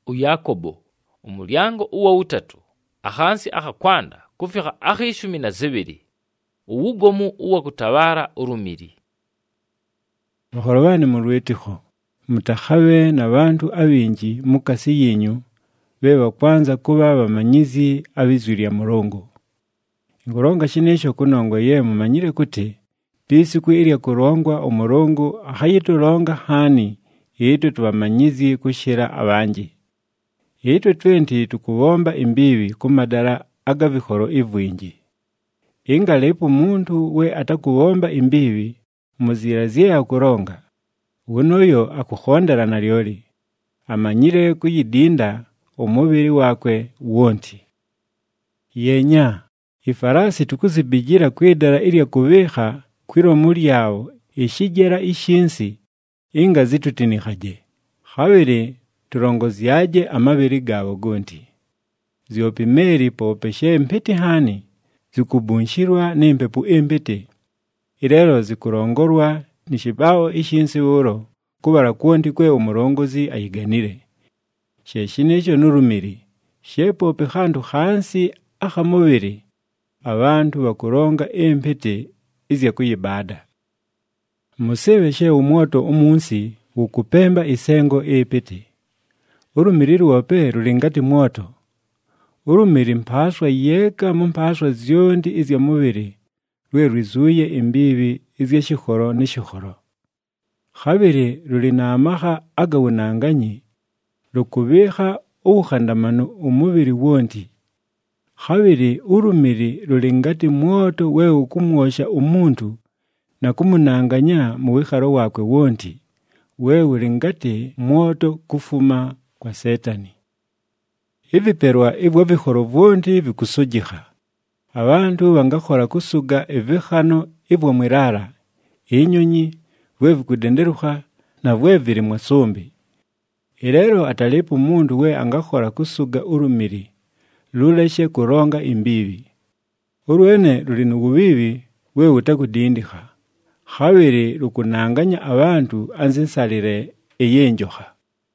Yakobo umulyango uwa utatu ahansi akakwanda kufika akishumi na zibiri. Uwugomu uwa kutabara urumiri. Bahorobani mulwetiho mutakhabe na bantu abinji mukasi yenyu beba kwanza kuba bamanyizi abizwi lya Mulungu. Ingolonga shinesho kunongwa ye mumanyire kuti pisiku ilya kurongwa Umulungu akhayitulonga hani itu tubamanyizi kushira abanji. Itu twenti tukubomba imbibi kumadala agabihoro ivwinji. Inga lepo muntu we atakubomba imbibi muzira zia kuronga. Unoyo akukhondera na lyoli. Amanyire kuyidinda umubiri wakwe wonti. Yenya, ifarasi tukuzibigira kwidara ilya kubiha kwiro mulyao ishigera ishinsi inga zitutinikaje. Habiri turongoziaje amabiri gabo gonti. Ziopimeri popeshe mpeti hani zikubunshirwa n'impepu empete. Irero zikurongorwa nishibao ishinsi uro kubara kuonti kwe umurongozi ayiganire. Sheshinisho nurumiri. Shepope hantu hansi ahamubiri. Abantu bakuronga empete izya kuyibada. Musebeshe umoto umunsi ukupemba isengo epete. Urumiri rwope rulingati moto. Urumiri mpaswa yeka mpaswa zyondi izya mubiri rwe rizuye imbibi izya shihoro nishihoro. Habiri rulinamaha agawunanganyi rukubiha uwukhandamano umubiri wonti. Habiri urumiri rulingati moto we ukumwosha umuntu na kumunanganya muwiharo wakwe wonti. We ulingati moto kufuma kwa Setani. Iviperwa ibwa bihoro vyondi vikusujiha. Abantu bangakora kusuga evihano ibwa mwirara. Inyonyi we vikudenderuha na we viri mwasumbi. Irero atalipu mundu we angakora kusuga urumiri. Luleshe kuronga imbibi. Uruene rulinugubibi we utakudindiha. Habiri rukunanganya abantu anzinsalire eyenjoha.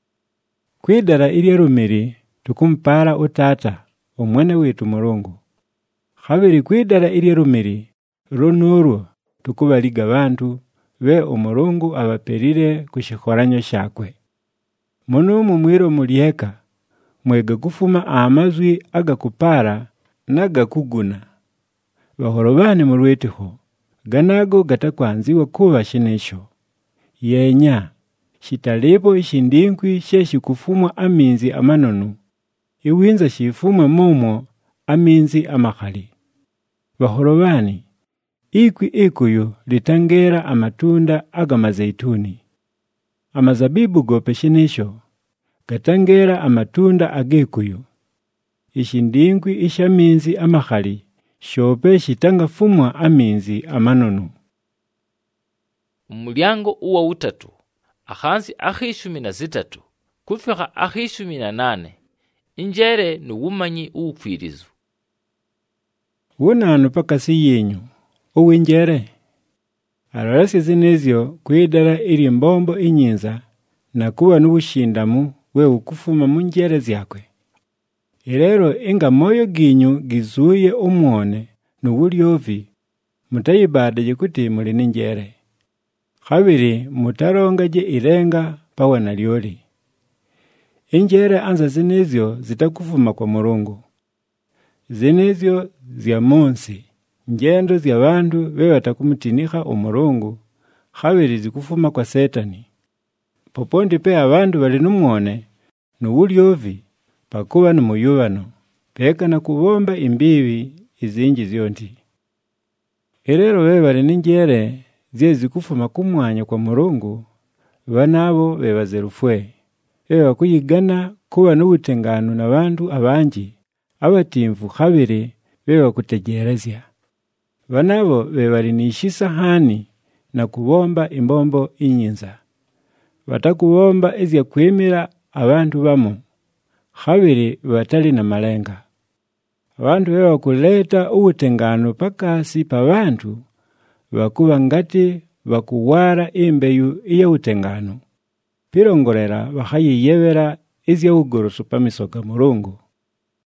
Kwidara ilya rumiri tukumpara utata umwene wetu Mulungu. Habiri kwidara ilya rumiri runurwo tukubaliga bantu be Umulungu abaperire kushikoranyo shakwe. Munumu mwiro mulieka mwega gufuma amazwi agakupara n'agakuguna. Bahorobani mulwetiho ganago gatakwanziwa kuba shinesho. Yenya shitalipo ishindinkwi sheshi kufumwa aminzi amanonu. Iwinza shifumwe mumo aminzi amahali. Bahorobani ikwi ikuyu litangera amatunda agamazeituni. Amazabibu gope shinesho gatangera amatunda agekuyu. Ishindingwi ishaminzi amahali shope shitanga fumwa aminzi amanonu. Umulyango uwa utatu ahansi akishumi na zitatu kufika akishumi na nane. Injere nuwumanyi uwukwirizu. Wunanu pakasi yenyu uwinjere. Ararasi zinezyo kwidara ili mbombo inyinza na kuwa n'ubushindamu we ukufuma munjere zyakwe. Irero inga moyo ginyu gizuye umwone n'uburyovi mutayibadaje kuti muri ninjere. Habiri mutarongaje irenga pawa na lyoli. Injere anza zinezyo zitakufuma kwa Mulungu. Zinezyo zya munsi njendo zya bantu be batakumutiniha Umulungu. Habiri zikufuma kwa Setani. Popondi pe abantu bali numwone n'uburyovi pakuba n'umuyubano peka na kubomba imbibi izinji zionti. Irero be bali ninjere zye zikufuma kumwanya kwa Mulungu banabo bebazerufwe. Beba kuyigana kuba n'ubutengano na bantu abanji abatimvu habiri beba kutegerezya. Banabo bebali nishisa hani na kubomba imbombo inyinza. Batakubomba izya kwimira abantu bamo. Habiri batali na malenga. Abantu beba kuleta ubutengano pakasi pa bantu bakuba ngati bakuwara imbeyu iya utengano. Pirongorera bahayiyebera izyawugoroso pamiso ga Mulungu